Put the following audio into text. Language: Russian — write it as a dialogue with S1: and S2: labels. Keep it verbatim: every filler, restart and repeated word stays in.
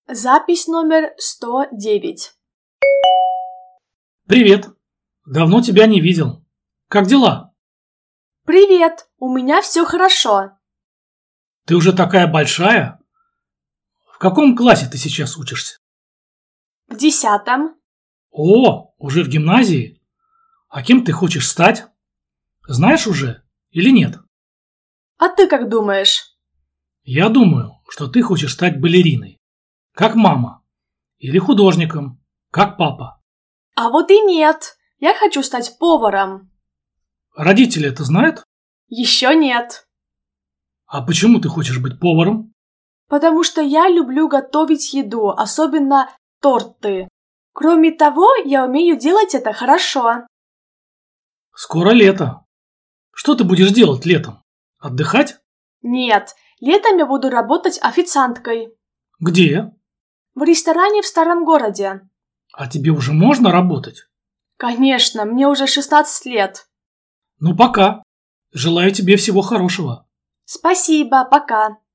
S1: Запись номер сто девять.
S2: Привет. Давно тебя не видел. Как дела?
S1: Привет, у меня все хорошо.
S2: Ты уже такая большая? В каком классе ты сейчас учишься?
S1: В десятом.
S2: О, уже в гимназии? А кем ты хочешь стать? Знаешь уже или нет?
S1: А ты как думаешь?
S2: Я думаю, что ты хочешь стать балериной, как мама, или художником, как папа.
S1: А вот и нет. Я хочу стать поваром.
S2: Родители это знают?
S1: Еще нет.
S2: А почему ты хочешь быть поваром?
S1: Потому что я люблю готовить еду, особенно торты. Кроме того, я умею делать это хорошо.
S2: Скоро лето. Что ты будешь делать летом? Отдыхать?
S1: Нет, летом я буду работать официанткой.
S2: Где?
S1: В ресторане в старом городе.
S2: А тебе уже можно работать?
S1: Конечно, мне уже шестнадцать лет.
S2: Ну пока. Желаю тебе всего хорошего.
S1: Спасибо, пока.